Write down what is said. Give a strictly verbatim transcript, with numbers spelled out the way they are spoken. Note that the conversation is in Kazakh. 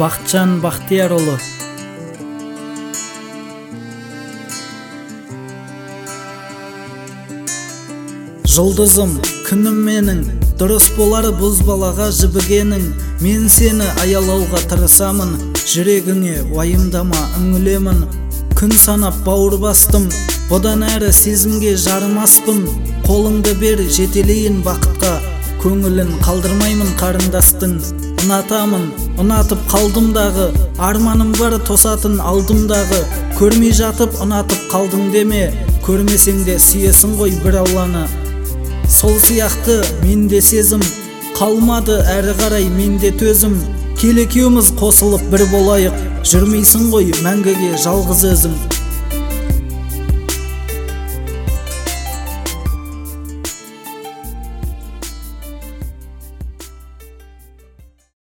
Бақытжан Бақтиярұлы. Жұлдызым, күнім менің, дұрыс болар бұз балаға жібігенің. Мен сені аялауға тырысамын, жүрегіңе уайымдама үңілемін. Күн санап бауыр бастым, бұдан әрі сезімге жарымаспын. Қолыңды бер жетелейін бақытқа, көңілін қалдырмаймын қарындастың. Ұнатамын, ұнатып қалдым дағы, арманым бар тосатын алдымдағы. Көрмей жатып ұнатып қалдың деме, көрмесең де сүйесің ғой бір Алланы. Сол сияқты менде сезім, қалмады әрі қарай менде төзім. Кел екеуміз қосылып бір болайық, жүрмейсің ғой мәңгіге жалғыз өзің.